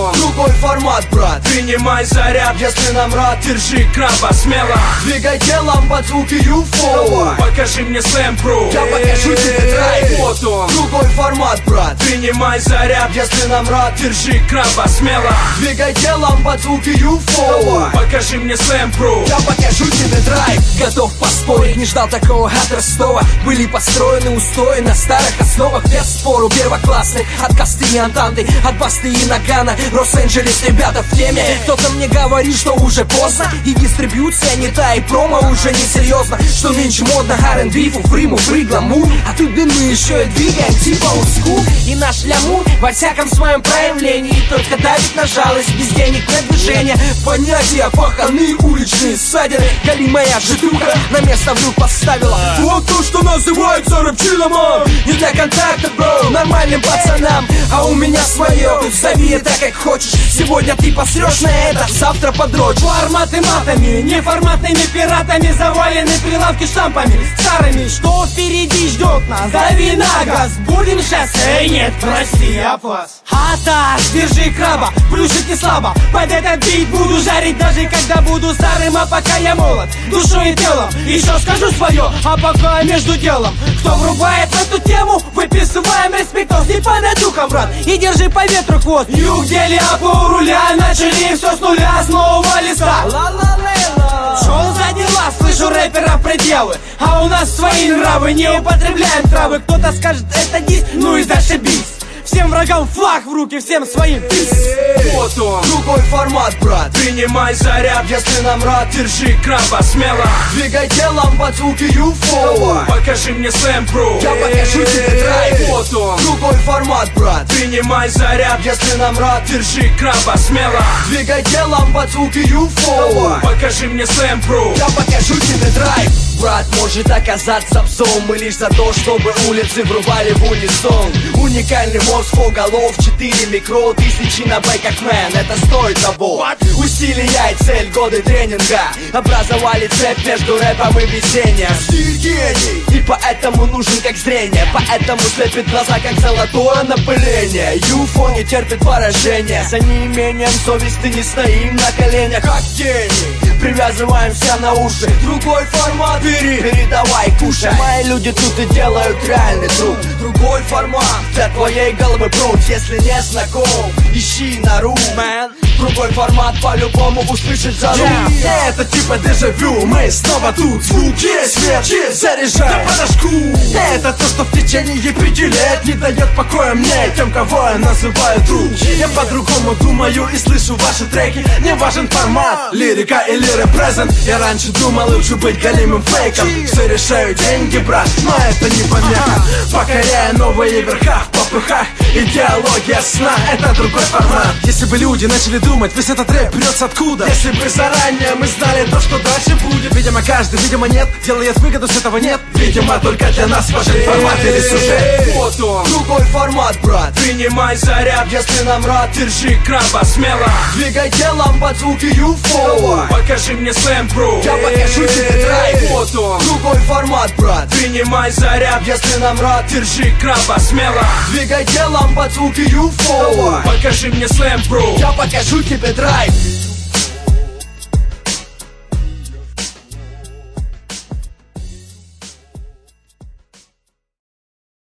он, другой формат, брат. Принимай заряд, если нам рад. Держи краба смело, двигай телом под звуки UFO. Покажи мне слэм-пру, я покажу тебе драйв. Вот он, другой формат, брат. Принимай заряд, если нам рад. Держи краба смело, двигай телом под звуки UFO. Покажи мне слэм-пру, я покажу тебе драйв. Готов поспорить, не ждал такого от Ростова. Были построены устои на старых основах. Без спору первоклассный, от Косты и Антанты, от Басты и Нагана. Лос-Анджелес, ребята в теме. Кто-то мне говорит, что уже поздно, и дистрибьюция не та, и промо уже не серьезно. Что нынче модно R&B, фуфры, муфры, гламур. А тут мы еще и двигаем типа олдскул. И наш лямур во всяком своем проявлении только давит на жалость, без денег нет движения. Понятия паханы, уличные ссадины. Коли моя житуха на место вдруг поставила. Вот то, что называется рэпчилом. Не для контакта, бро, нормальным пацанам. А у меня свое, зови это как хочешь. Сегодня ты посрешь на это, завтра подрочь. Форматы матами, неформатными пиратами. Завалены прилавки штампами старыми. Что впереди ждет нас? Дави на газ, будем сейчас. Эй, нет, прости, опас. Атас, держи краба, плюшек не слабо. Под этот бит буду жарить, даже когда буду старым. А пока я молод, душой и телом. Еще скажу свое, а пока между делом. Кто врубает в эту тему, выписываем респектов. Не падай духом, брат, и держи по ветру хвост. Юг, где ляпа у руля, начали все с нуля, с нового листа. Шел за дела, слышу рэпера пределы. А у нас свои нравы, не употребляем травы. Кто-то скажет, это дис, ну и зашибись. Всем врагам флаг в руки, всем своим пис. Вот он, другой формат, брат. Принимай заряд, если нам рад. Держи краба смело, двигай телом под звуки UFO. Покажи мне слэм-пру, я покажу тебе драйв. Вот он, другой формат, брат. Принимай заряд, если нам рад. Держи краба смело, двигай телом под звуки UFO. Покажи мне слэм-пру, я покажу тебе драйв. Брат может оказаться псом, мы лишь за то, чтобы улицы врубали в унисон. Уникальный мозг, голов, 4 микро, 1000 на бэках, мэн, это стоит того. Усилия и цель, годы тренинга образовали цепь между рэпом и везением. Стиль гений, и поэтому нужен как зрение. Поэтому слепит глаза, как золотое напыление. UFO не терпит поражения. За неимением совести не стоим на коленях, как тени. Привязываемся на уши, другой формат, передавай, кушай. Мои люди тут и делают реальный труд. Другой формат, для твоей головы пруд. Если не знаком, ищи на ру, мэн. Другой формат по-любому услышишь жару. Это типа дежавю, мы снова тут. Звуки, свет, заряжай на подошку. Это то, что в течение 5 лет не дает покоя мне, тем, кого я называю друг. Я по-другому думаю и слышу ваши треки. Не важен формат, лирика или репрезент. Я раньше думал, лучше быть голимым фейком. Все решаю деньги, брат, но это не помеха. Покоряя новые верха в попыхах. Идеология сна, это другой формат. Если бы люди начали думать, весь этот рэп берется откуда? Если бы заранее мы знали то, что дальше будет. Видимо каждый, видимо нет, делает выгоду, с этого нет. Видимо только для нас важен формат или сюжет. Вот он, другой формат, брат. Принимай заряд, если нам рад. Держи краба смело, двигай телом под звуки UFO. Покажи мне слэм-пру, я покажу тебе драйв. Вот он, другой формат, брат. Принимай заряд, если нам рад. Держи краба смело, двигай телом под звуки UFO. Покажи мне слэм-пру, я покажу тебе драйв.